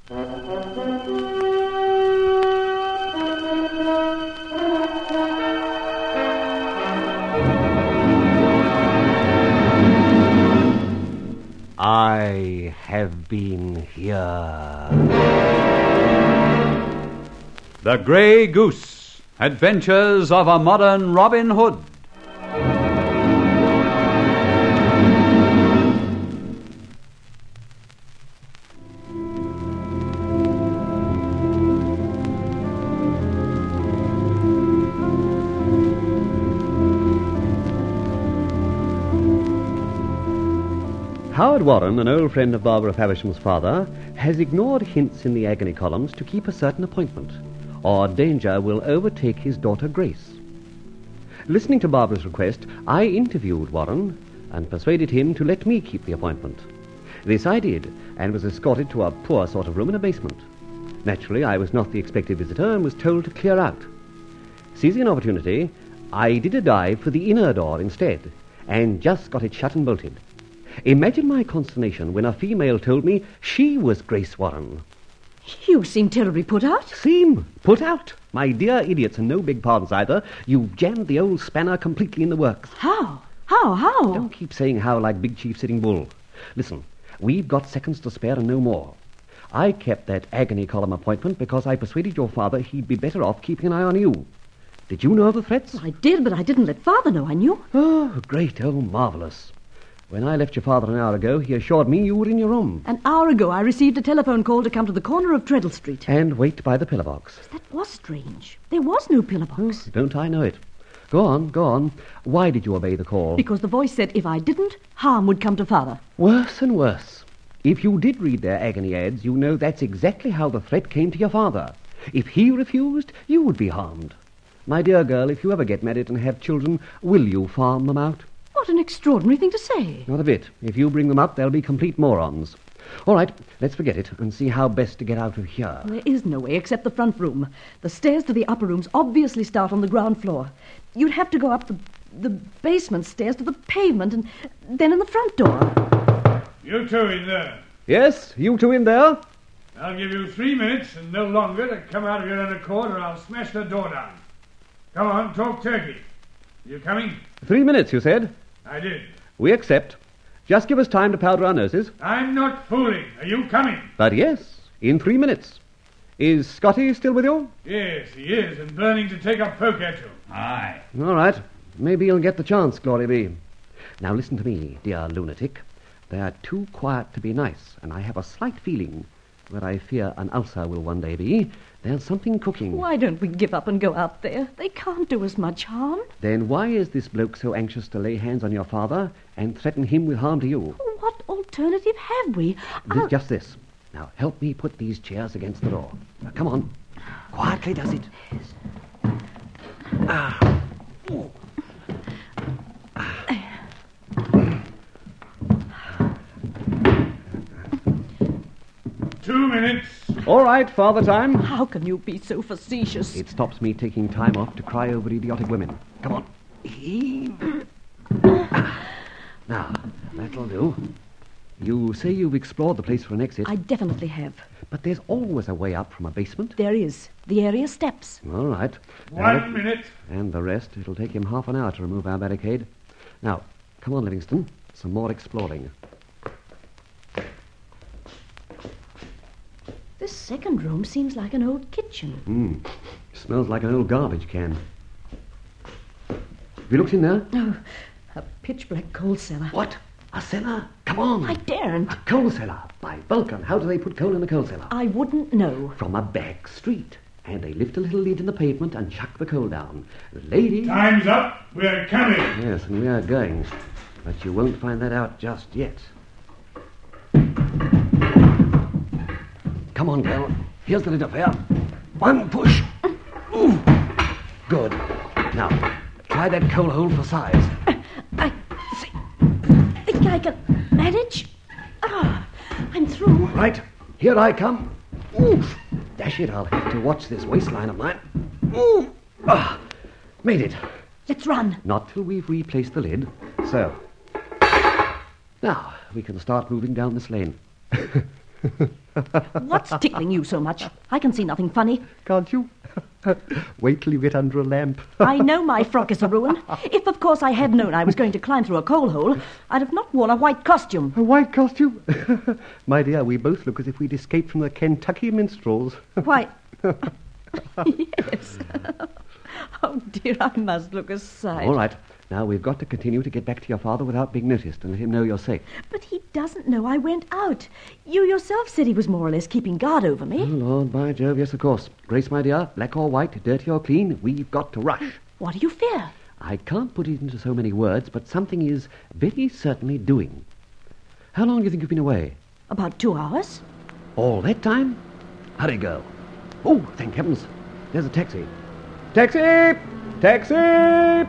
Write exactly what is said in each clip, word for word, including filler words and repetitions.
I have been here. The Grey Goose, Adventures of a Modern Robin Hood. Howard Warren, an old friend of Barbara Favisham's father, has ignored hints in the agony columns to keep a certain appointment, or danger will overtake his daughter Grace. Listening to Barbara's request, I interviewed Warren and persuaded him to let me keep the appointment. This I did, and was escorted to a poor sort of room in a basement. Naturally, I was not the expected visitor and was told to clear out. Seizing an opportunity, I did a dive for the inner door instead, and just got it shut and bolted. Imagine my consternation when a female told me she was Grace Warren. You seem terribly put out. Seem? Put out? My dear idiots, and no big pardons either. You've jammed the old spanner completely in the works. How? How? How? Don't keep saying how like Big Chief Sitting Bull. Listen, we've got seconds to spare and no more. I kept that agony column appointment because I persuaded your father he'd be better off keeping an eye on you. Did you know of the threats? I did, but I didn't let Father know I knew. Oh, great, oh, marvellous. When I left your father an hour ago, he assured me you were in your room. An hour ago, I received a telephone call to come to the corner of Treadle Street. And wait by the pillar box. That was strange. There was no pillar box. Oh, don't I know it? Go on, go on. Why did you obey the call? Because the voice said if I didn't, harm would come to Father. Worse and worse. If you did read their agony ads, you know that's exactly how the threat came to your father. If he refused, you would be harmed. My dear girl, if you ever get married and have children, will you farm them out? What an extraordinary thing to say. Not a bit. If you bring them up, they'll be complete morons. All right, let's forget it and see how best to get out of here. There is no way except the front room. The stairs to the upper rooms obviously start on the ground floor. You'd have to go up the, the basement stairs to the pavement and then in the front door. You two in there. Yes, you two in there? I'll give you three minutes and no longer to come out of your own accord or I'll smash the door down. Come on, talk turkey. You coming? Three minutes, you said? I did. We accept. Just give us time to powder our noses. I'm not fooling. Are you coming? But yes, in three minutes. Is Scotty still with you? Yes, he is, and burning to take up poke at you. Aye. All right. Maybe he'll get the chance, glory be. Now listen to me, dear lunatic. They're too quiet to be nice, and I have a slight feeling, where I fear an ulcer will one day be, there's something cooking. Why don't we give up and go out there? They can't do us much harm. Then why is this bloke so anxious to lay hands on your father and threaten him with harm to you? What alternative have we? This, just this. Now, help me put these chairs against the door. Now, come on. Quietly does it. Yes. Ah. Ooh. Two minutes. All right, father time. How can you be so facetious? It stops me taking time off to cry over idiotic women. Come on. Now, that'll do. You say you've explored the place for an exit. I definitely have. But there's always a way up from a basement. There is. The area steps. All right. One Uh, minute. And the rest. It'll take him half an hour to remove our barricade. Now, come on, Livingston. Some more exploring. This second room seems like an old kitchen. Hmm. Smells like an old garbage can. Have you looked in there? Oh, a pitch-black coal cellar. What? A cellar? Come on. I daren't. A coal cellar. By Vulcan, how do they put coal in a coal cellar? I wouldn't know. From a back street. And they lift a little lid in the pavement and chuck the coal down. Lady... Time's up. We're coming. Yes, and we are going. But you won't find that out just yet. Come on, girl. Here's the lid up here. One push. Ooh. Good. Now, try that coal hole for size. I think I can manage. Ah, I'm through. Right. Here I come. Oof. Dash it, I'll have to watch this waistline of mine. Ooh. Ah, made it. Let's run. Not till we've replaced the lid. So. Now, we can start moving down this lane. What's tickling you so much? I can see nothing funny. Can't you? Wait till you get under a lamp. I know my frock is a ruin. If, of course, I had known I was going to climb through a coal hole, I'd have not worn a white costume. A white costume? My dear, we both look as if we'd escaped from the Kentucky minstrels. Why, yes. Oh, dear, I must look a sight. All right. Now, we've got to continue to get back to your father without being noticed and let him know you're safe. But he doesn't know I went out. You yourself said he was more or less keeping guard over me. Oh, Lord, by Jove, yes, of course. Grace, my dear, black or white, dirty or clean, we've got to rush. What do you fear? I can't put it into so many words, but something is very certainly doing. How long do you think you've been away? About two hours. All that time? Hurry, girl. Oh, thank heavens. There's a taxi. Taxi! Taxi!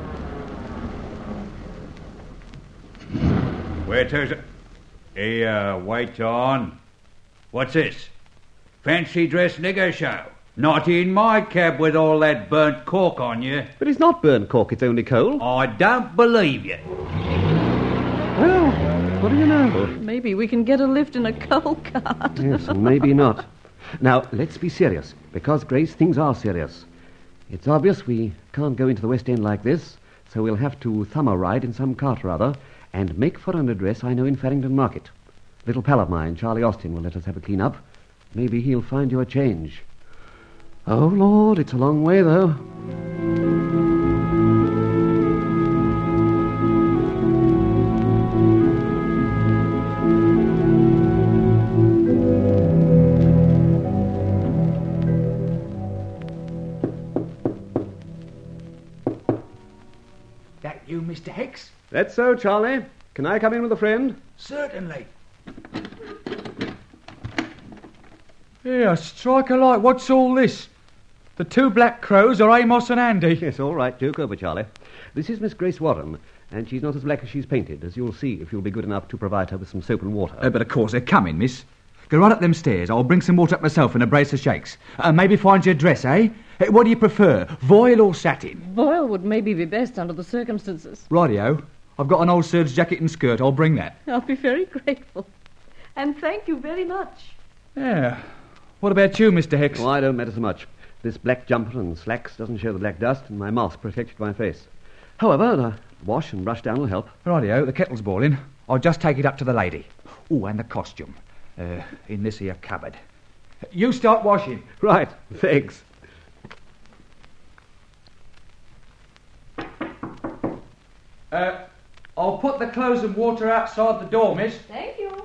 Where to's it? Hey, uh, wait on. What's this? Fancy dress nigger show? Not in my cab with all that burnt cork on you. But it's not burnt cork, it's only coal. I don't believe you. Well, what do you know? Maybe we can get a lift in a coal cart. Yes, and maybe not. Now, let's be serious, because, Grace, things are serious. It's obvious we can't go into the West End like this, so we'll have to thumb a ride in some cart or other and make for an address I know in Farringdon Market. Little pal of mine, Charlie Austin, will let us have a clean-up. Maybe he'll find you a change. Oh, Lord, it's a long way, though. That you, Mister Hicks? That's so, Charlie. Can I come in with a friend? Certainly. Here, strike a light. What's all this? The two black crows are Amos and Andy. Yes, all right. Joke over, Charlie. This is Miss Grace Warren, and she's not as black as she's painted, as you'll see if you'll be good enough to provide her with some soap and water. Uh, but of course they're coming, miss. Go right up them stairs. I'll bring some water up myself and a brace of shakes. Uh, maybe find your dress, eh? Uh, what do you prefer, voile or satin? Voile would maybe be best under the circumstances. Rightio. I've got an old serge jacket and skirt. I'll bring that. I'll be very grateful. And thank you very much. Yeah. What about you, Mister Hicks? Oh, I don't matter so much. This black jumper and slacks doesn't show the black dust, and my mask protected my face. However, the wash and brush down will help. Rightio, the kettle's boiling. I'll just take it up to the lady. Oh, and the costume. Uh, in this here cupboard. You start washing. Right, thanks. Uh, I'll put the clothes and water outside the door, miss. Thank you.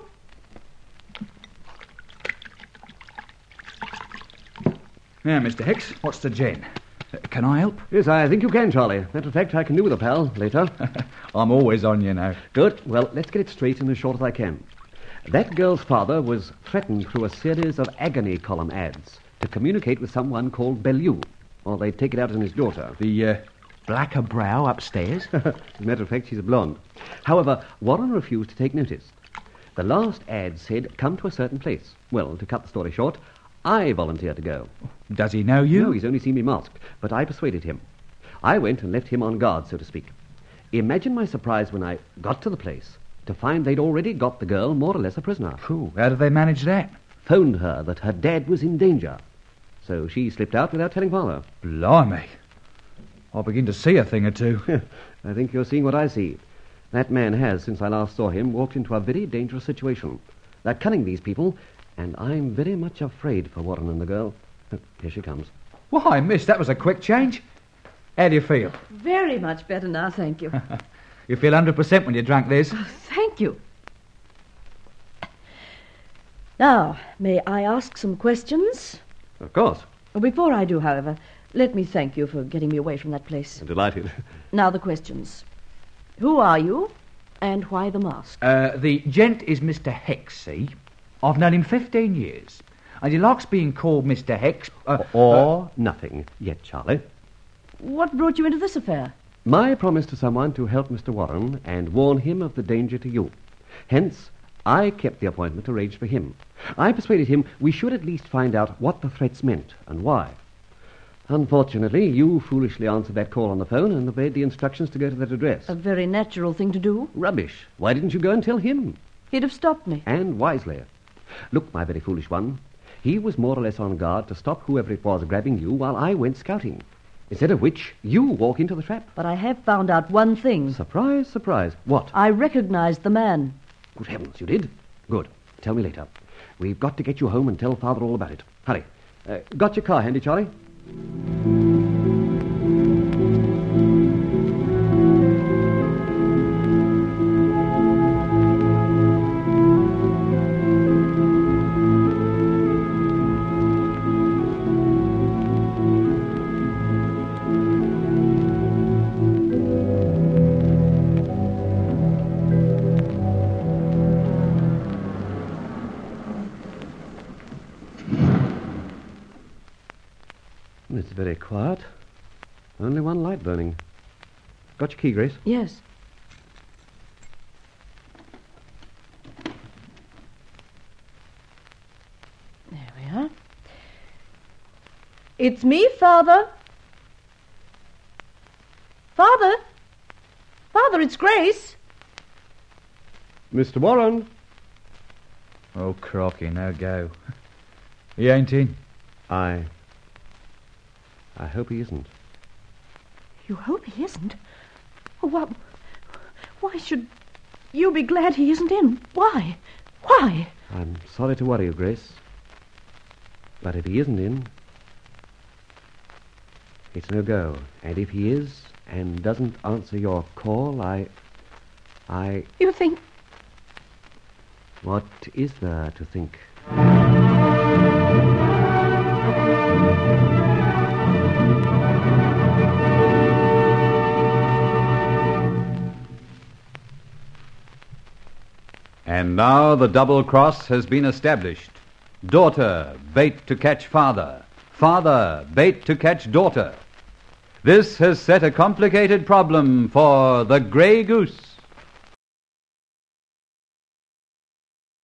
Now, Mister Hicks, what's the gin? Uh, can I help? Yes, I think you can, Charlie. Matter of fact, I can do with a pal later. I'm always on you now. Good. Well, let's get it straight and as short as I can. That girl's father was threatened through a series of agony column ads to communicate with someone called Bellew, or they'd take it out on his daughter. The, uh, blacker brow upstairs? As a matter of fact, she's a blonde. However, Warren refused to take notice. The last ad said, come to a certain place. Well, to cut the story short, I volunteered to go. Does he know you? No, he's only seen me masked, but I persuaded him. I went and left him on guard, so to speak. Imagine my surprise when I got to the place to find they'd already got the girl more or less a prisoner. Phew, how did they manage that? Phoned her that her dad was in danger. So she slipped out without telling father. Blimey. I'll begin to see a thing or two. I think you're seeing what I see. That man has, since I last saw him, walked into a very dangerous situation. They're cunning, these people, and I'm very much afraid for Warren and the girl. Here she comes. Why, miss, that was a quick change. How do you feel? Very much better now, thank you. You feel one hundred percent when you drank this. Oh, thank you. Now, may I ask some questions? Of course. Before I do, however, let me thank you for getting me away from that place. I'm delighted. Now the questions. Who are you, and why the mask? Uh, the gent is Mister Hicks, see? I've known him fifteen years, and he likes being called Mister Hicks. Uh, or uh, nothing yet, Charlie. What brought you into this affair? My promise to someone to help Mister Warren and warn him of the danger to you. Hence, I kept the appointment arranged for him. I persuaded him we should at least find out what the threats meant and why. Unfortunately, you foolishly answered that call on the phone and obeyed the instructions to go to that address. A very natural thing to do. Rubbish. Why didn't you go and tell him? He'd have stopped me. And wisely. Look, my very foolish one, he was more or less on guard to stop whoever it was grabbing you while I went scouting. Instead of which, you walk into the trap. But I have found out one thing. Surprise, surprise. What? I recognized the man. Good heavens, you did? Good. Tell me later. We've got to get you home and tell Father all about it. Hurry. Uh, got your car handy, Charlie? It's very quiet. Only one light burning. Got your key, Grace? Yes. There we are. It's me, Father. Father? Father, it's Grace. Mister Warren. Oh, crocky, now go. He ain't in. I... I hope he isn't. You hope he isn't? Oh, well, why should you be glad he isn't in? Why? Why? I'm sorry to worry you, Grace. But if he isn't in, it's no go. And if he is and doesn't answer your call, I... I... You think... What is there to think? And now the double cross has been established. Daughter, bait to catch father. Father, bait to catch daughter. This has set a complicated problem for the Grey Goose.